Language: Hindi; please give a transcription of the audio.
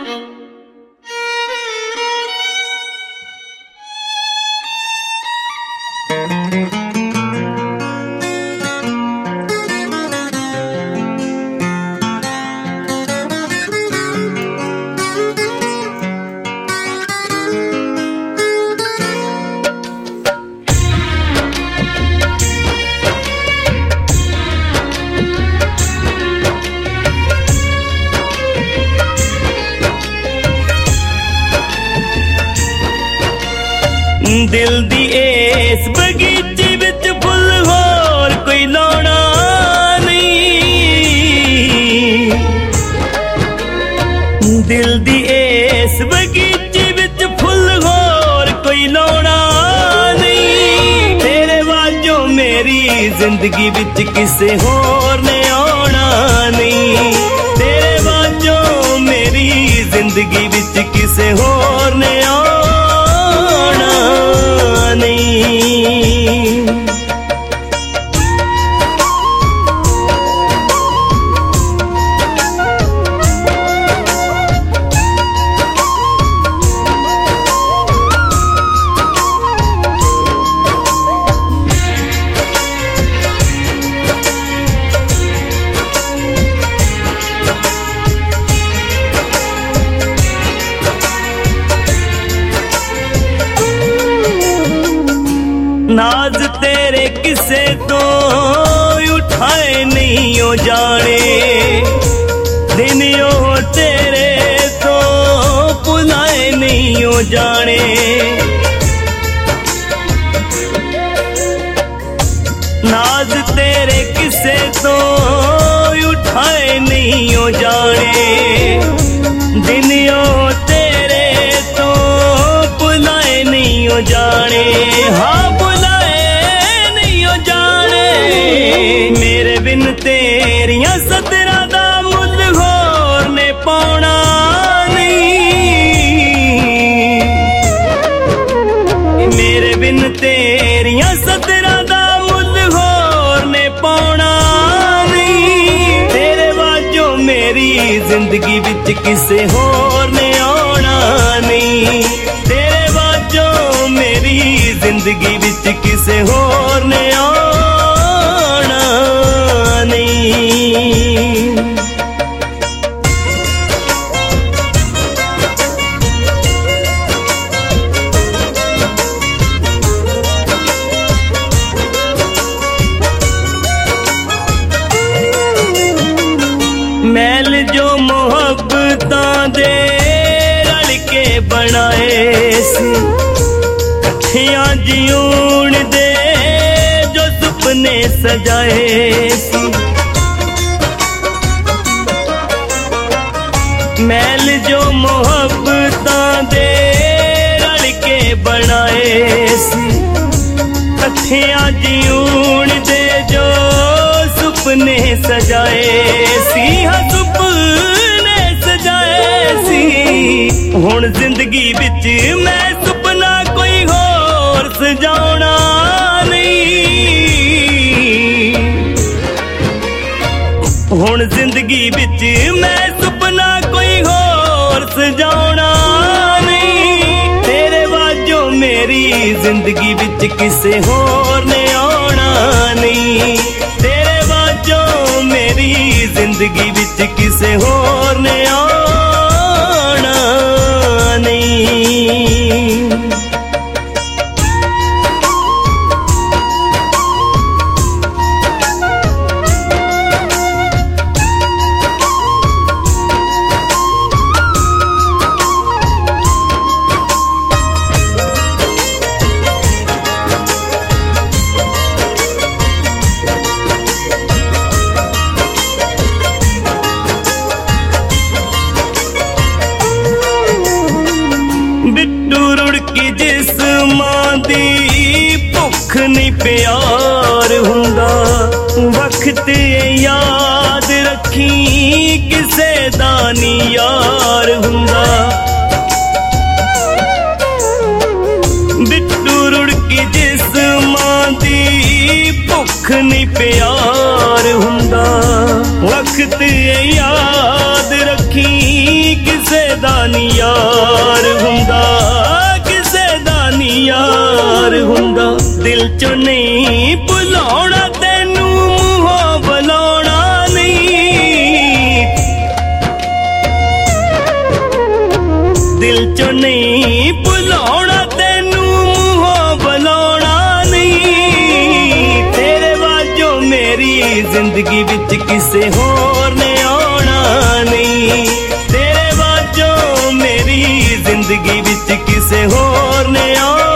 दिल दी इस बगीचे विच फुल होर कोई लाउणा नहीं। दिल दी इस बगीचे विच फुल होर कोई लाउणा नहीं। तेरे वाजों मेरी जिंदगी विच किसे होर ने आउणा नहीं। तेरे वाजों मेरी जिंदगी विच किसे होर ने आउणा नहीं। नाज तेरे किसे तो उठाए नहीं हो जाने। दिन यो तेरे तो भुलाए नहीं हो जाने। नाज तेरे किसे तो उठाए नहीं हो जाने। दिन यो तेरे तो भुलाए नहीं हो जाने। हाँ मेरे बिन तेरिया सदरा दा मुल होर ने पाउणा नहीं। मेरे बिन तेरिया सदरा दा मुल होर ने पाउणा नहीं। तेरे वाजों मेरी जिंदगी विच किसे होर ने आउणा नहीं। तेरे वाजों मेरी जिंदगी विच किसे होर ने आउणा नहीं। मैल जो मोहब्बतां दे रल के बनाए सी। कठियां जीउण दे जो सुपने सजाए सी। मैल जो मोहब्बतां दे रल के बनाए सी। कठियां जीउण दे जो सुपने सजाए सी। हाँ सुपने सजाए सी। हुण जिंदगी विच मैं सुपना कोई होर सजाउणा नहीं। हुण जिंदगी विच मैं सुपना कोई होर सजाउणा नहीं। तेरे वाजों मेरी जिंदगी विच किसे होर ने आउणा नहीं। तेरे वाजों मेरी जिंदगी विच किसे होर ने आउणा नहीं। बिट्टू रुड़की जिस्मां दी भुख नहीं प्यार हुंदा। वक्त याद रखी किसे दानी यार हुंदा। बिट्टू रुड़की जिस्मां दी भुख नहीं प्यार हुंदा। वक्त याद रखी ਕਿਸੇ ਦਾ ਨੀ ਯਾਰ ਹੁੰਦਾ, ਕਿਸੇ ਦਾ ਨੀ ਯਾਰ ਹੁੰਦਾ। ਦਿਲ ਚੋਂ ਨਹੀਂ ਭੁਲਾਉਣਾ ਤੈਨੂੰ, ਮੂੰਹੋਂ ਬੁਲਾਉਣਾ ਨਹੀਂ। ਦਿਲ ਚੋਂ ਨਹੀਂ ਭੁਲਾਉਣਾ ਤੈਨੂੰ, ਮੂੰਹੋਂ ਬੁਲਾਉਣਾ ਨਹੀਂ। ਤੇਰੇ ਵਾਜੋਂ ਮੇਰੀ ਜ਼ਿੰਦਗੀ ਵਿੱਚ ਕਿਸੇ ਹੋਰ ਨੇ ਆਉਣਾ ਨਹੀਂ। ਤੇਰੇ ਵਾਜੋਂ ਮੇਰੀ ਜ਼ਿੰਦਗੀ ਵਿੱਚ ਕਿਸੇ ਹੋਰ ਨੇ ਆਉਣਾ